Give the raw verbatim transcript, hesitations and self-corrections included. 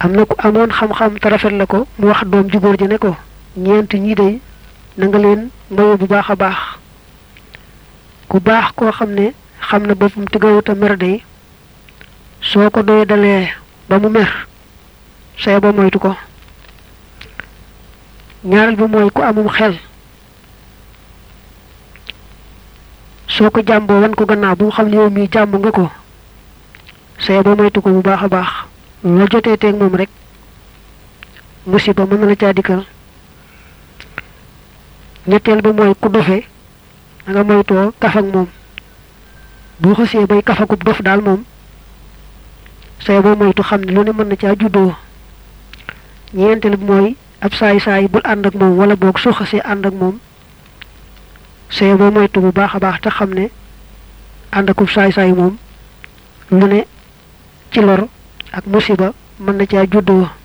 am na ku amoon xam-xam te rafet la ko mu wax doom ju góor ji ne ko ñeent ñii day na nga leen mayu bu baax a baax ku baax koo xam ne xam na boppam te gawut a mer day soo ko doy dalee ba mu mer say ba moytu ko ñaareel bi mooy ku amum xel soo ko jàmboo wan ko gannaaw bu mu xam ne yow mii jàmb nga ko say ba moytu ko bu baax a baax loo jotee teeg moom rek musiba mën na la caa dikkal ñetteel ba mooy ku dofe da nga moytoo kaf ak moom bu xasee bay kafakub dof daal moom say ba moytu xam ne lu ne mën na caa juddoo ñeenteel bi mooy ab saay saay bul ànd ak moom wala boog soo xasee ànd ak moom say ba moytu bu baax a baax te xam ne ànd akub saay saay moom lu ne ci lor ak musiba mën na caa juddoo